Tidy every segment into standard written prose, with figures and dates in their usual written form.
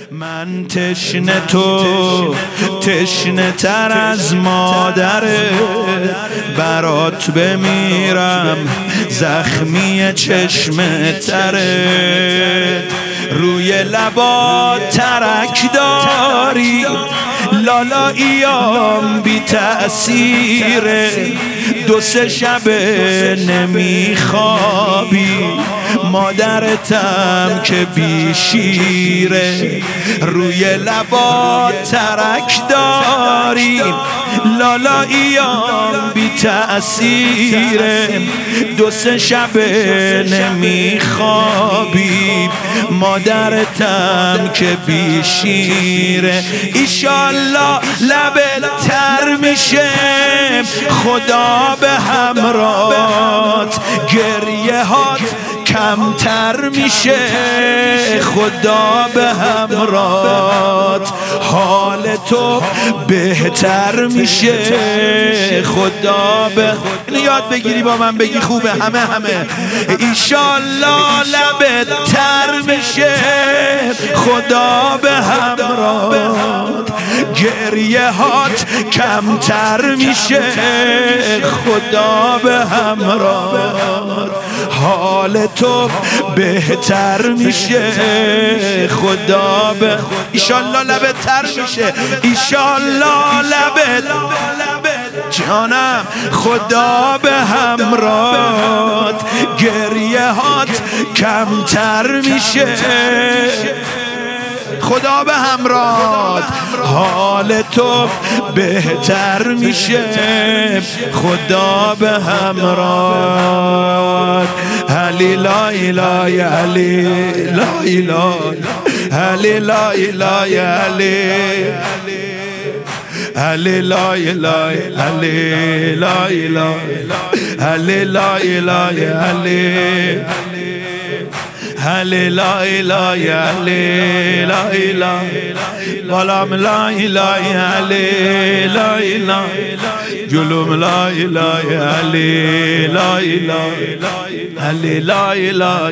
من تشنه تو تشنه تر از مادره، برات بمیرم زخمی چشم تره. روی لبات ترک داری، لالاییام بی تأثیره، دو سه شب نمیخوابی، مادرتم که بی شیره. روی لبات ترک داری، لالاییام بی تأثیره، دو سه شب نمیخوابی، مادرتم که بی شیره. ایشالله لبت تر میشه، خدا به همراهت، گریه هات کمتر میشه، خدا به همراهت، حال تو بهتر میشه، خدا به یاد بگیری با من بگی خوبه همه ایشالله لبت تر میشه، خدا به همراهت، گریه هات کمتر میشه، خدا به همراهت، حال تو بهتر میشه، خدا به ایشالله لبت تر میشه، ایشالله لبت جانم، خدا به همراهت، گریه هات کمتر میشه، خدا به همراهت، حال تو بهتر میشه، خدا به همراهت. علی لا اله علی لا اله علی لا اله علی لا اله علی لا اله علی لا اله علی علی لا اله علی لا اله بالام لا اله علی لا اله جلوم لا اله علی لا اله علی لا اله.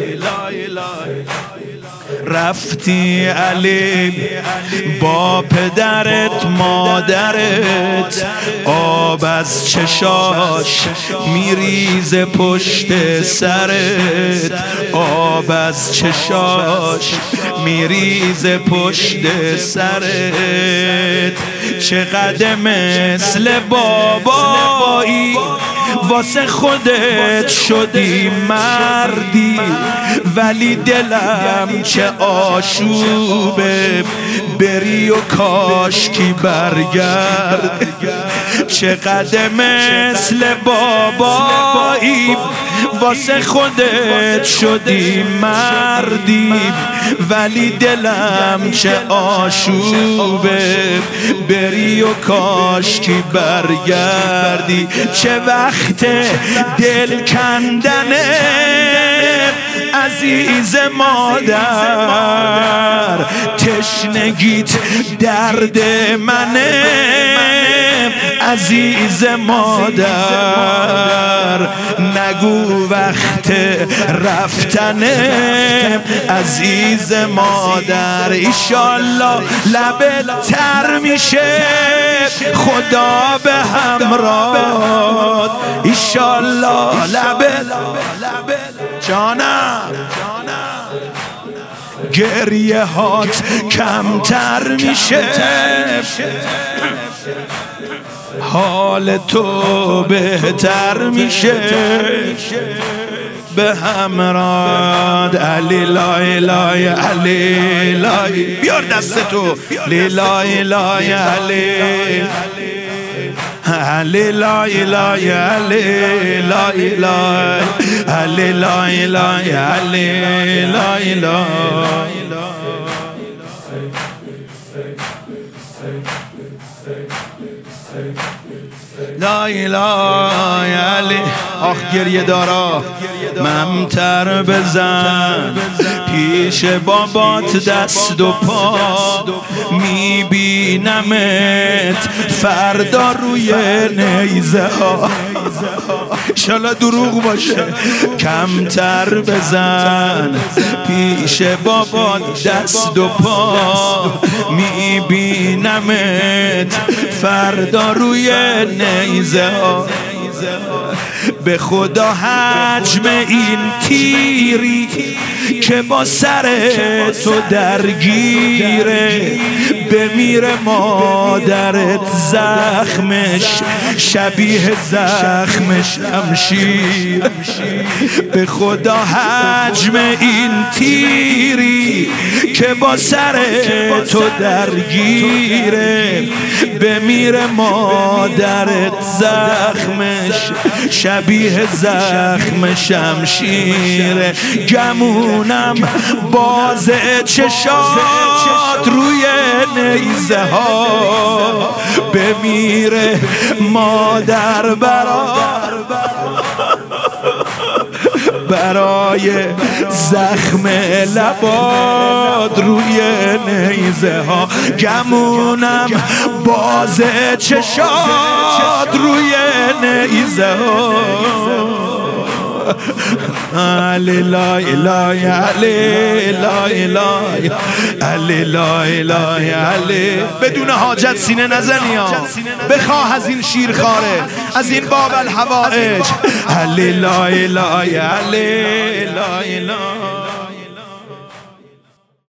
رفتی علی با پدرت مادرت، آب از چشاش میریزه پشت سرت، آب از چشاش میریزه پشت سرت. چقدر مثل بابایی واسه خودت شدی مردی، ولی دلم چه آشوبه بری و کاشکی برگرد. چقدر مثل بابایی واسه خودت شدی مردی، ولی دلم چه آشوبه بری و کاشکی برگردی. چه وقت دل کندنه عزیز مادر، تشنگیت درد منه عزیز مادر، نگو وقت رفتنه عزیز مادر. ایشالله لبت تر میشه، خدا به همراهت، ایشالله لبت جانم، گریه هات کمتر میشه، حال تو بهتر میشه، به همراهت. علی لا اله علی لا، بیار دست تو، لا اله علی علی لا اله علی لا اله علی لا اله علی لا اله. لا اله علی. آخ گریه دارا ممتر بزن پیش بابات دست و پا، میبینمت فردا روی نیزه ها. انشالله دروغ باشه. کمتر بزن پیش بابا دست و پا، میبینمت فردا روی نیزه ها. به خدا حجم این تیری که با سر تو درگیره، بمیره مادرت زخمش شبیه زخم شمشیر. به خدا حجم این تیری که با سر تو درگیره، بمیره مادرت زخمش شبیه زخم شمشیر. گمونم باز چشات روی نیزه ها، بمیره مادر برای زخم لبات روی نیزه ها. گمونم باز چشات روی نیزه ها. علی لا اله علی لا اله علی لا اله علی. بدون حاجت سینه نزنی ها، بخواه از این شیرخواره، از این باب الحوائج. علی لا اله علی لا اله